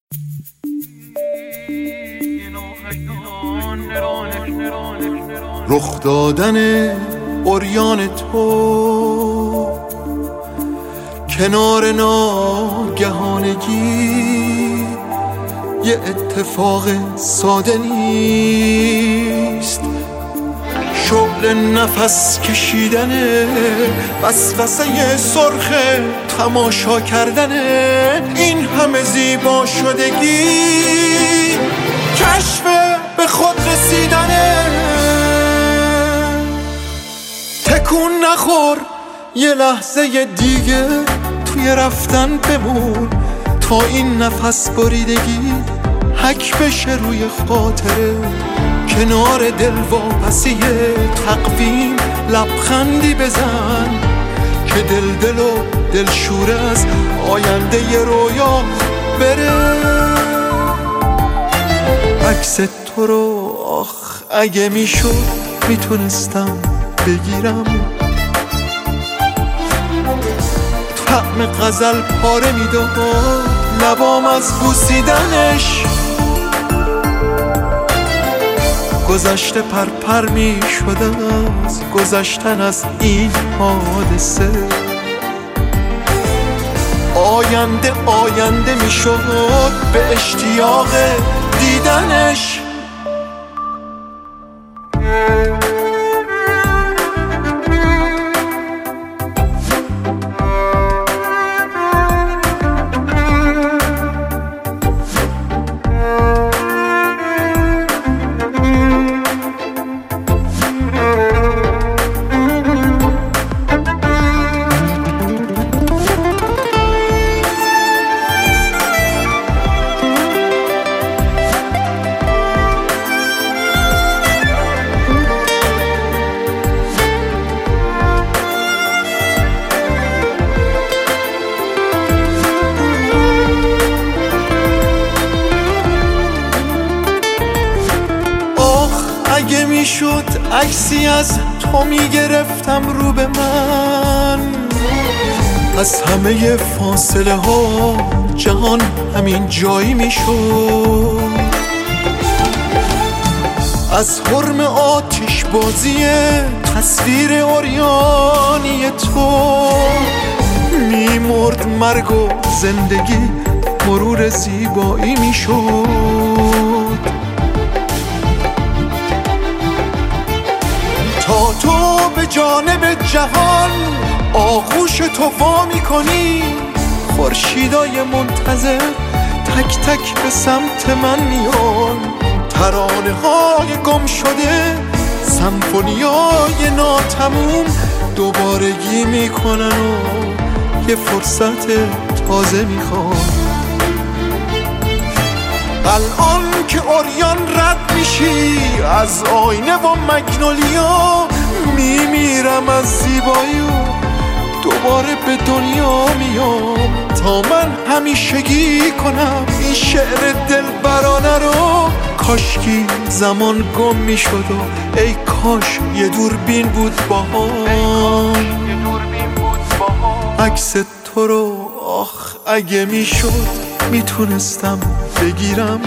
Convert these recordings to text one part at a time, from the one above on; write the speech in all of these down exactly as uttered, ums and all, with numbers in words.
رخ دادن عریان تو کنار ناگهانگی یه اتفاق ساده نیست، شغل نفس کشیدنه، وسوسه سرخ تماشا کردنه، این همه زیبا شدگی کشف به خود رسیدنه. تکون نخور، یه لحظه دیگه توی رفتن بمون تا این نفس بریدگی حک بشه روی خاطره. کنار دل واپسی تقویم لبخندی بزن که دل دل و دل شوره از آینده ی رویا بره. عکس تو رو آخ اگه میشد میتونستم بگیرم، طعم غزل پاره میداد لبام از بوسیدنش. گذشته پرپر می شده از گذشتن از این حادثه، آینده آینده می شد به اشتیاق دیدنش. اگه میشد عکسی از تو میگرفتم رو به من، از همه فاصله ها جهان همین جایی میشد. از حرم آتش بازی تصویر عریانی تو میمرد مرگ و زندگی مرور زیبایی میشد. تا تو به جانب جهان آغوش تو وا میکنی، خورشیدای منتظر تک تک به سمت من میان، ترانه های گم شده سمفونیای ناتموم دوبارگی میکنن و یه فرصت تازه میخوان. الان که عریان رد میشی از آینه و مگنولیا، میمیرم از زیبایی و دوباره به دنیا میام تا من همیشگی کنم این شعر دلبرانه رو. کاشکی زمان گم میشد و ای کاش یه دوربین بود باهام، عکس تو رو آخ اگه میشد میتونستم بگیرم،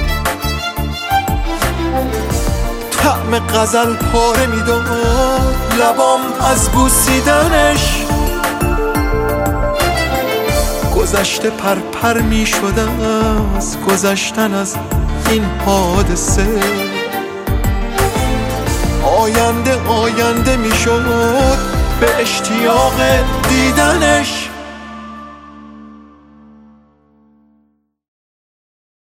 طعم غزل پاره میداد لبام از بوسیدنش. گذشته پرپر میشد از گذشتن از این حادثه، آینده آینده میشد به اشتیاق دیدنش.